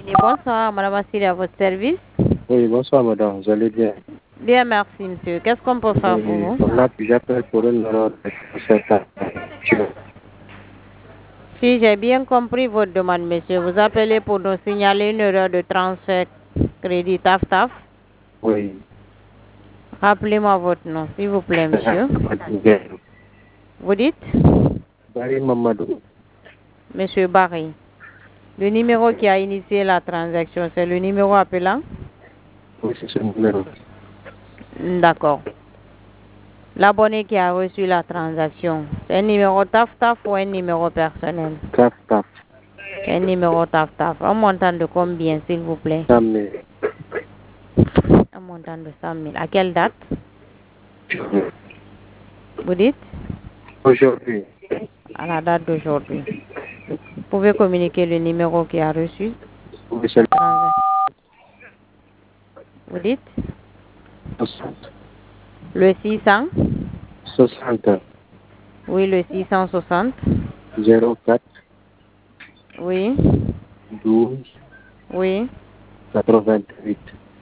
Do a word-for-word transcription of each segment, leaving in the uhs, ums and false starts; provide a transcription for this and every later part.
Guinée. Bonsoir, madame Assili, à votre service. Oui, bonsoir madame, vous allez bien? Bien, merci monsieur. Qu'est-ce qu'on peut faire pour vous? Là, j'appelle pour une erreur de concertation. Si j'ai bien compris votre demande, monsieur, vous appelez pour nous signaler une erreur de transfert crédit Taf Taf. Oui. Rappelez-moi votre nom, s'il vous plaît, monsieur. Vous dites? Barry Mamadou. Monsieur Barry. Le numéro qui a initié la transaction, c'est le numéro appelant? Oui, c'est ce numéro. D'accord. L'abonné qui a reçu la transaction, c'est un numéro Taf Taf ou un numéro personnel? Taf Taf. Un numéro Taf Taf. Un montant de combien, s'il vous plaît? cent mille. Un montant de cent mille. À quelle date? Vous dites? Aujourd'hui. À la date d'aujourd'hui. Vous pouvez communiquer le numéro qui a reçu? Oui, c'est Vous dites? soixante. Le six cents? soixante. Oui, le six cent soixante. zéro quatre. Oui. douze. Oui. quatre-vingt-huit.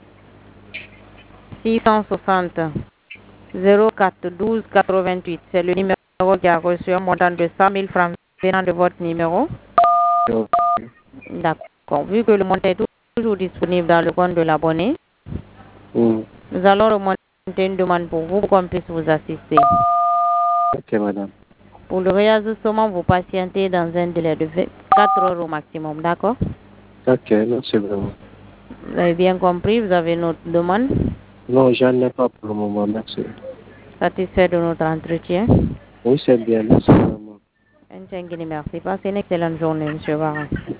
six cent soixante. zéro quatre douze quatre-vingt-huit. C'est le numéro qui a reçu un montant de cent mille francs venant de votre numéro. D'accord. Vu que le montant est toujours disponible dans le compte de l'abonné, Mm. nous allons remonter une demande pour vous pour qu'on puisse vous assister. Ok, madame. Pour le réajustement, vous patientez dans un délai de quatre heures au maximum, d'accord? Ok, merci vraiment. Vous avez bien compris, vous avez notre demande? Non, j'en ai pas pour le moment, merci. Satisfait de notre entretien? Oui, c'est bien, merci vraiment. Un merci. Passez une excellente journée, monsieur Barra.